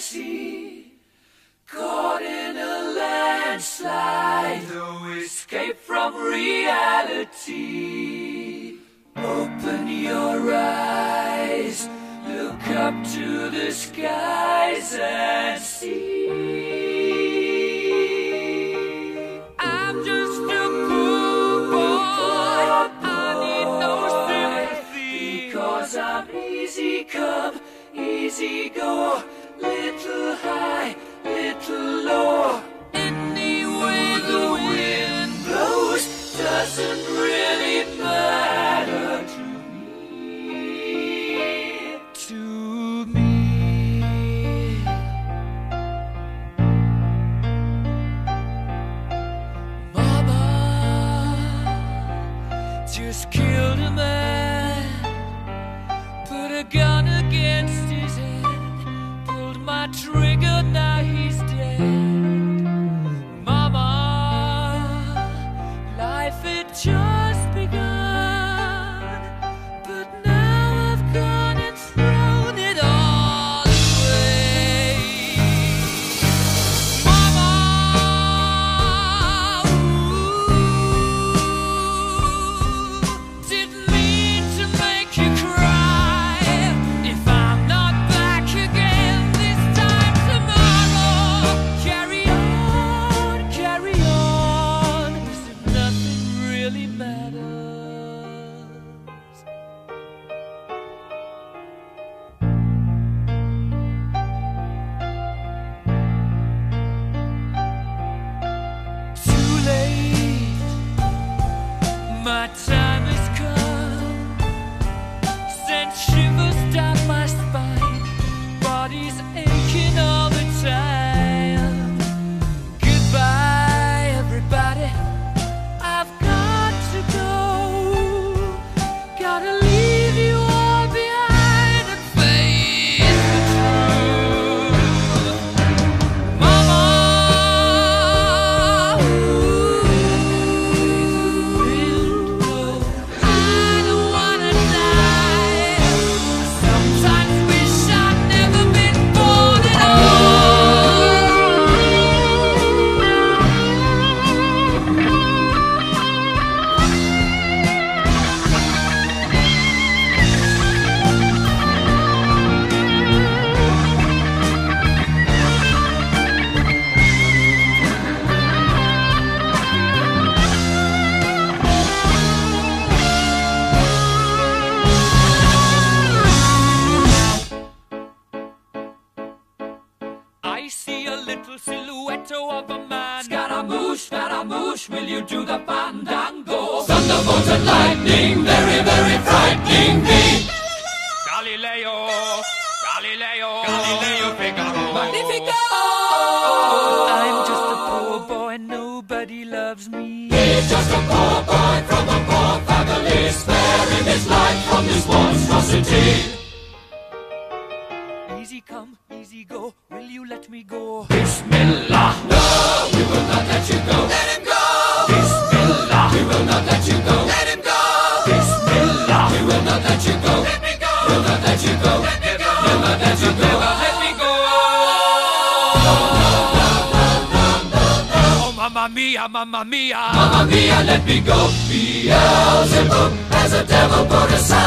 sea, caught in a landslide, no escape from reality. Open your eyes, look up to the skies and see. I'm just a poor boy, I need no sympathy, because I'm easy come, easy go, little high, little low. Any way the wind blows doesn't really matter to me. To me. Mama just killed a man, put a gun against his head, pulled my trigger, now he's dead. Mama, life had just begun, but now I've gone and thrown it all away. Mama, didn't mean to make you cry. If I'm not back again this time tomorrow, carry on, as if nothing really matters. Too late, my time has come, sent shivers down my spine, body's aching all the time. Goodbye, everybody, I've got to go, gotta leave you all behind and face the truth. Mama, I don't wanna die. Sometimes wish I'd never been born at I see a little silhouette of a man. Scaramouche, will you do the fandango? Thunderbolt and lightning, very, very frightening me. Galileo, Figaro. Magnifico! I'm just a poor boy, nobody loves me. He's just a poor boy from a poor family, sparing his life from this monstrosity. Easy come, easy go, will you let me go? Bismillah! No, we will not let you go. Let him go! Bismillah! We will not let you go. Let him go! Bismillah! We will not let you go. Let me go! We'll not let you go. Let me go! We'll not let you go. Never let me go! Oh, mamma mia, mamma mia! Mamma mia, let me go! Beelzebub has a devil put aside.